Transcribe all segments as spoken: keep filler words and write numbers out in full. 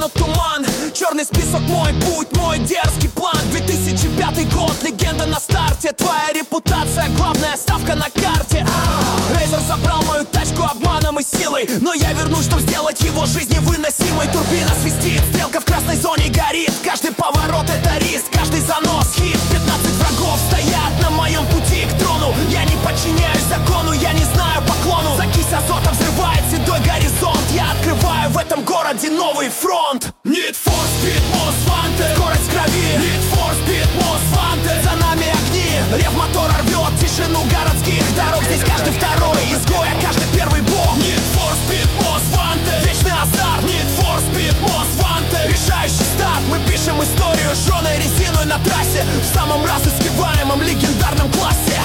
тянут туман. Черный список, мой путь, мой дерзкий план. Две тысячи пятый год, легенда на старте. Твоя репутация, главная ставка на карте. Рейзер забрал мою тачку обманом и силой, но я вернусь, чтобы сделать его жизнь невыносимой. Турбина свистит, стрелка в красной зоне горит. Каждый поворот это риск, каждый занос хит. Пятнадцать врагов стоят на моем пути к трону. Я не подчиняюсь закону, я не знаю поклону. Закись азота взрывает седой горизонт. Я открываю в этом городе новый фронт. Need for Speed Most Wanted. Скорость крови. Need for Speed Most Wanted. За нами огни, рев мотора рвет тишину городских дорог. Здесь каждый второй изгой, а каждый первый бог. Need for Speed Most Wanted. Вечный азарт. Need for Speed Most Wanted. Решающий старт, мы пишем историю жженой резиной на трассе. В самом разыскиваемом легендарном классе.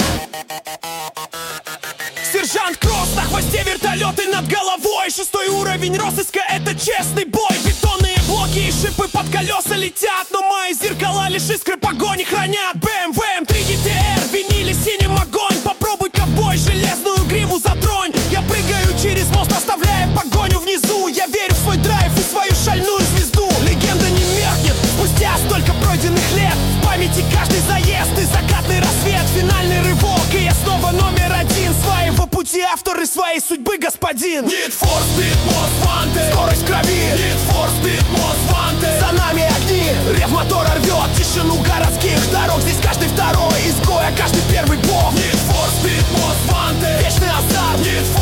Сержант Кросс, на хвосте вертолеты над головой. Шестой уровень розыска, это честный бой. Бетонные блоки и шипы под колеса летят, но мои зеркала лишь искры погони хранят. бэ эм вэ эм три джи ти эр, винили синим огонь. Попробуй, ковбой, железную гриву затронь. Я прыгаю через мост, оставляя погоню внизу. Я верю в свой драйв и свою шальную звезду. Легенда не меркнет спустя столько пройденных лет. В памяти каждый заезд и закатный рассвет. Финальный рывок, и я снова номер один. Своего пути автор и своей судьбы господин. Need for Speed Most Wanted. Скорость крови. Need for Speed Most Wanted. За нами огни, рев мотора рвет тишину городских дорог. Здесь каждый второй изгой, а каждый первый бог. Need for Speed Most Wanted. Вечный азарт. Need for